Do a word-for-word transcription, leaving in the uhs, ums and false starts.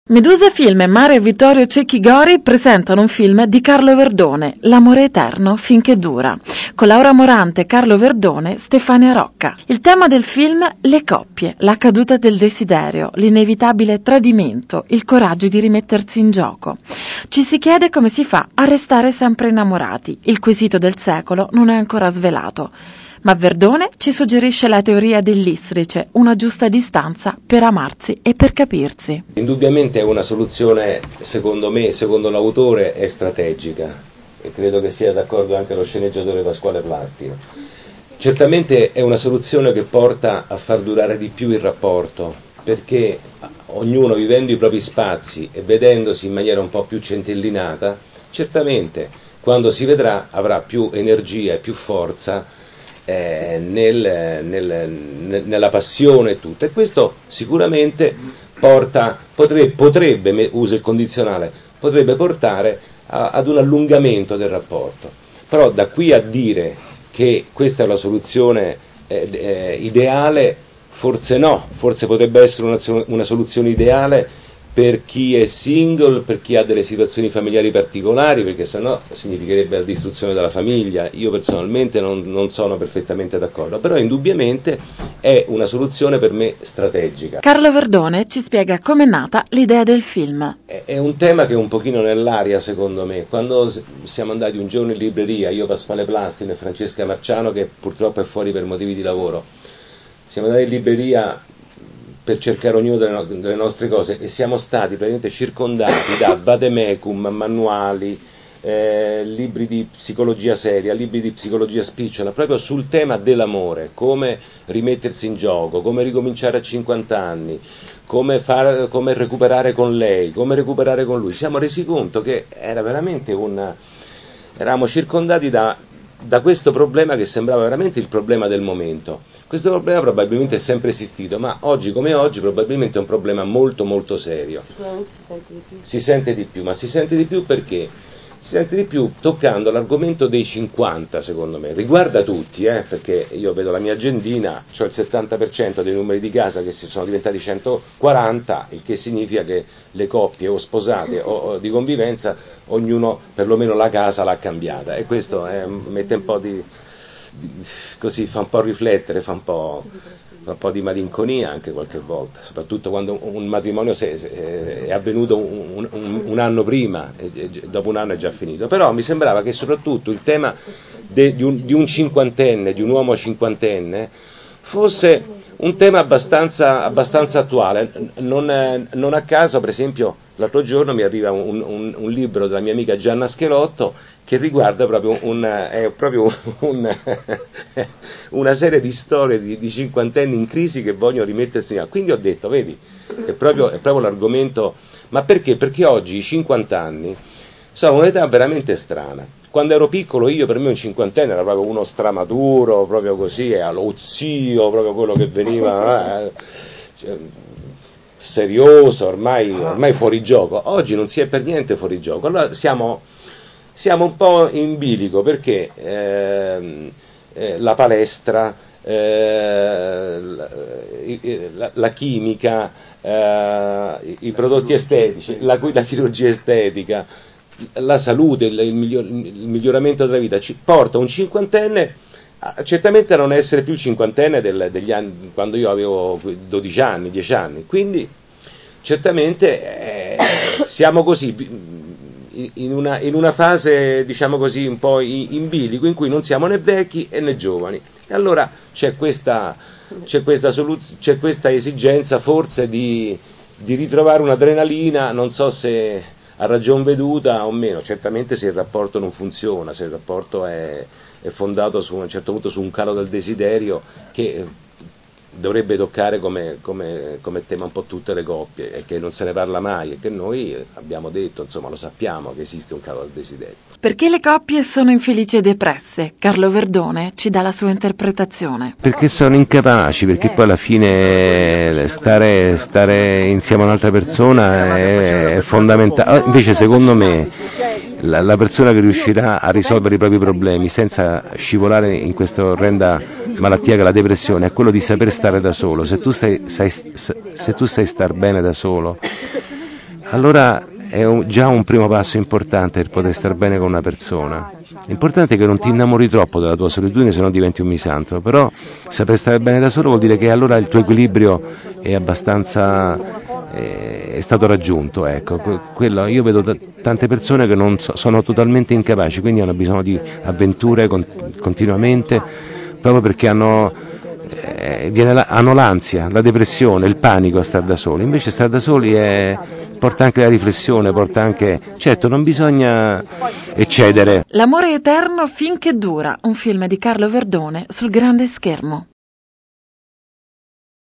Medusa Film e Mario Vittorio Cecchi Gori presentano un film di Carlo Verdone, L'amore eterno finché dura, con Laura Morante, Carlo Verdone, Stefania Rocca. Il tema del film: le coppie, la caduta del desiderio, l'inevitabile tradimento, il coraggio di rimettersi in gioco. Ci si chiede come si fa a restare sempre innamorati. Il quesito del secolo non è ancora svelato. Ma Verdone ci suggerisce la teoria dell'istrice, una giusta distanza per amarsi e per capirsi. Indubbiamente è una soluzione, secondo me, secondo l'autore, è strategica, e credo che sia d'accordo anche lo sceneggiatore Pasquale Plastino. Certamente è una soluzione che porta a far durare di più il rapporto, perché ognuno, vivendo i propri spazi e vedendosi in maniera un po' più centellinata, certamente quando si vedrà avrà più energia e più forza Eh, nel, nel, nella passione e tutto, e questo sicuramente porta, potrebbe, potrebbe, uso il condizionale, potrebbe portare a, ad un allungamento del rapporto. Però da qui a dire che questa è la soluzione eh, eh, ideale, forse no, forse potrebbe essere una, una soluzione ideale per chi è single, per chi ha delle situazioni familiari particolari, perché sennò significherebbe la distruzione della famiglia. Io personalmente non, non sono perfettamente d'accordo, però indubbiamente è una soluzione per me strategica. Carlo Verdone ci spiega com'è nata l'idea del film. È, è un tema che è un pochino nell'aria, secondo me. Quando siamo andati un giorno in libreria, io, Pasquale Plastino e Francesca Marciano, che purtroppo è fuori per motivi di lavoro, siamo andati in libreria per cercare ognuno delle, no- delle nostre cose, e siamo stati praticamente circondati da vademecum, manuali, eh, libri di psicologia seria, libri di psicologia spicciola, proprio sul tema dell'amore, come rimettersi in gioco, come ricominciare a cinquanta anni, come, far, come recuperare con lei, come recuperare con lui. Ci siamo resi conto che era veramente un... eravamo circondati da, da questo problema che sembrava veramente il problema del momento. Questo problema probabilmente è sempre esistito, ma oggi come oggi probabilmente è un problema molto molto serio. Sicuramente si sente di più. Si sente di più, ma si sente di più perché? Si sente di più toccando l'argomento dei cinquanta, secondo me. Riguarda tutti, eh, perché io vedo la mia agendina, ho il settanta per cento dei numeri di casa che sono diventati centoquaranta, il che significa che le coppie o sposate o, o di convivenza, ognuno perlomeno la casa l'ha cambiata, e questo eh, mette un po' di... così fa un po' riflettere, fa un po', fa un po' di malinconia anche qualche volta, soprattutto quando un matrimonio se, se, è avvenuto un, un, un anno prima e, e dopo un anno è già finito. Però mi sembrava che soprattutto il tema de, di, un, di un cinquantenne, di un uomo cinquantenne, fosse un tema abbastanza, abbastanza attuale. Non, non a caso, per esempio, l'altro giorno mi arriva un, un, un libro della mia amica Gianna Schelotto che riguarda proprio, un, è proprio un, una serie di storie di, di cinquantenni in crisi che vogliono rimettersi in... Quindi ho detto, vedi, è proprio, è proprio l'argomento. Ma perché? Perché oggi i cinquantanni sono un'età veramente strana. Quando ero piccolo io, per me un cinquantenne era proprio uno stramaturo, proprio così, era lo zio, proprio quello che veniva... Eh, cioè, serioso, ormai, ormai fuori gioco. Oggi non si è per niente fuori gioco. Allora siamo... Siamo un po' in bilico perché eh, eh, la palestra, eh, la, la, la chimica, eh, i, i prodotti estetici, la, la chirurgia estetica, la salute, il, il, miglior, il miglioramento della vita ci porta un cinquantenne a, certamente a non essere più il cinquantenne del, degli anni quando io avevo dodici anni, dieci anni. Quindi certamente eh, siamo così. In una, in una fase, diciamo così, un po' in bilico, in cui non siamo né vecchi e né giovani. E allora c'è questa, c'è questa, soluz- c'è questa esigenza forse di, di ritrovare un'adrenalina, non so se a ragion veduta o meno, certamente se il rapporto non funziona, se il rapporto è, è fondato su, a un certo punto su un calo del desiderio che dovrebbe toccare come, come, come tema un po' tutte le coppie, e che non se ne parla mai, e che noi abbiamo detto, insomma lo sappiamo che esiste un calo del desiderio. Perché le coppie sono infelici e depresse? Carlo Verdone ci dà la sua interpretazione. Perché sono incapaci, perché poi alla fine stare, stare insieme a un'altra persona è, è fondamentale. Invece secondo me la, la persona che riuscirà a risolvere i propri problemi senza scivolare in questa orrenda malattia che è la depressione è quello di saper stare da solo. Se tu sai, sai, se tu sai star bene da solo, allora è un, già un primo passo importante per poter star bene con una persona. L'importante è che non ti innamori troppo della tua solitudine, se no diventi un misantropo, però saper stare bene da solo vuol dire che allora il tuo equilibrio è abbastanza eh, è stato raggiunto, ecco. Quello, io vedo t- tante persone che non so, sono totalmente incapaci, quindi hanno bisogno di avventure con, continuamente, proprio perché hanno eh, viene la, hanno l'ansia, la depressione, il panico a star da soli. Invece star da soli è porta anche la riflessione, porta anche, certo, non bisogna eccedere. L'amore eterno finché dura, un film di Carlo Verdone sul grande schermo.